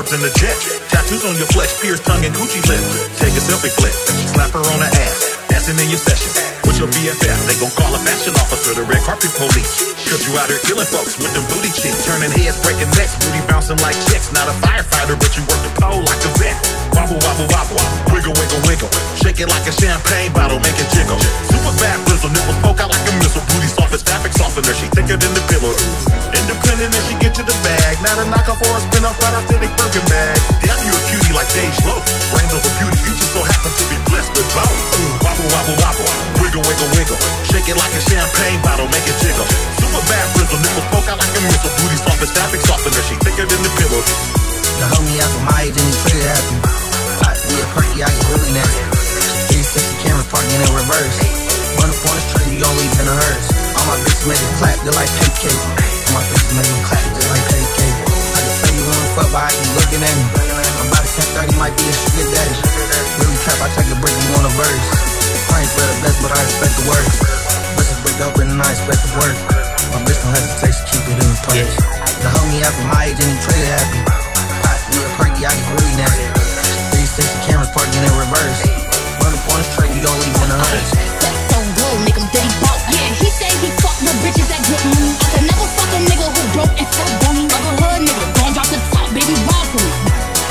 suburbs in the jet. Tattoos on your flesh, pierced tongue and coochie lip. Take a selfie flick, slap her on the ass. Dancing in your session with your BFF. They gon' call a fashion officer, the red carpet police. Cause you out here killing folks with them booty cheeks. Turning heads, breaking necks, booty bouncing like chicks. Not a firefighter, but you work the pole like a vet. Wobble, wobble, wobble, wiggle, wiggle, wiggle. Shake it like a champagne bottle, make it jiggle. Super bad bristle, nipples poke out like a missile. Booty soft as fabric softener, she thicker than the pillow. Independent and she get to the bag. Not a knockoff or a spin-off, right out to the Birkin bag. Damn, you a cutie like Dave Slow. Brains over beauty, you just so happen to be blessed with both. Wobble, wobble, wobble, wiggle, wiggle, wiggle. Shake it like a champagne bottle, make it jiggle. Super bad bristle, nipples poke out like a missile. Booty soft as fabric softener, she thicker than the pillow. The homie out from my age and he pretty happy. I get perky, I get really nasty. 360 cameras parking in reverse. Run up on the street, you gon' leave in a hearse. All my bitches make it clap, just like pancake. All my bitches make it clap, just like pancake. I can tell you wanna fuck, but I keep looking at me. I'm about to 10:30, might be a sugar daddy. Really trap, I take a break, you want a verse. I ain't for the best, but I expect the worst. Bitches break up and I expect the worst. My bitch don't hesitate to keep it in the place. The homie out from my age and he pretty happy. I get perky, I get really nasty. 360 cameras parking in reverse. Run up on the street, you gon' leave in a hearse. That's so good, make him dirty bop. Yeah, he say he fuck the bitches that get money. I could never fuck a nigga who broke and fuck bunny. Like a hood nigga, gon' drop the top, baby, rock for me.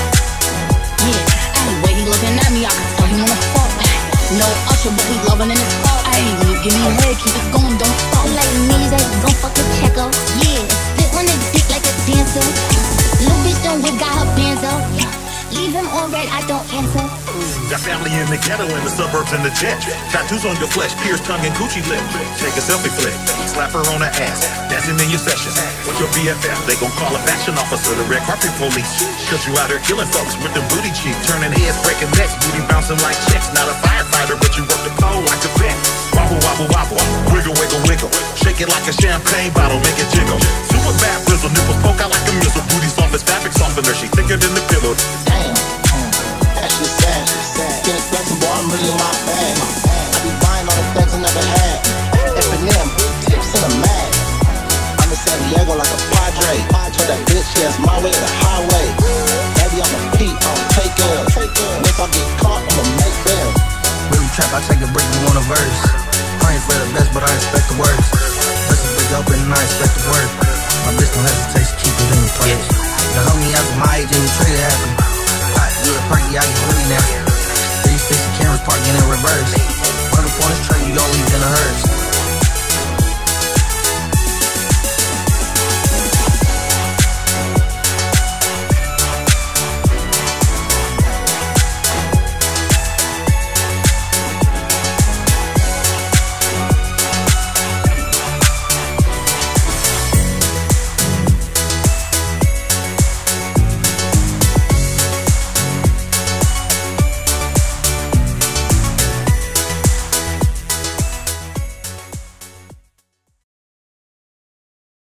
Yeah, anyway, he looking at me, I can tell he wanna fuck. No Usher, but he loving in his fault. Ayy, when you give me head, keep it going, don't stop. Like niggas that gon' fuck a checker. Yeah, spit on his dick like a dancer. Little bitch don't whip, got her bands up. Leave him on red, I don't answer. Got family in the ghetto, in the suburbs, in the jet. Tattoos on your flesh, pierced tongue and coochie lip. Take a selfie flick, slap her on the ass. Dancing in your session with your BFF. They gon' call a fashion officer, the red carpet police. Cause you out here killing folks with them booty cheeks. Turning heads, breaking necks, booty bouncing like chicks. Not a firefighter, but you work the pole like a vet. Wobble, wobble, wobble, wiggle, wiggle, wiggle. Shake it like a champagne bottle, make it jiggle. Super bad bristle, nipples poke out like a missile. Booty soft as fabric softener, she thicker than the pillow. Damn, that shit sad. Getting flexible, I'm really my bag. I be buying all the things I never had. F&M, tips in a mag. I'm in San Diego like a padre. Told that bitch, yes, my way to the highway. Baby, I'm a Pete, I'll take care. And if I get caught, I'ma make bail. Really trap, I take a break, you want a verse. I ain't for the best, but I expect the worst. Bitches break up and I expect the worst. My bitch don't hesitate to keep it in the place. The homie out from my age and he pretty happy. I get perky, I get really nasty. 360 cameras parking in reverse. Run up on the street, you gon' leave in a hearse.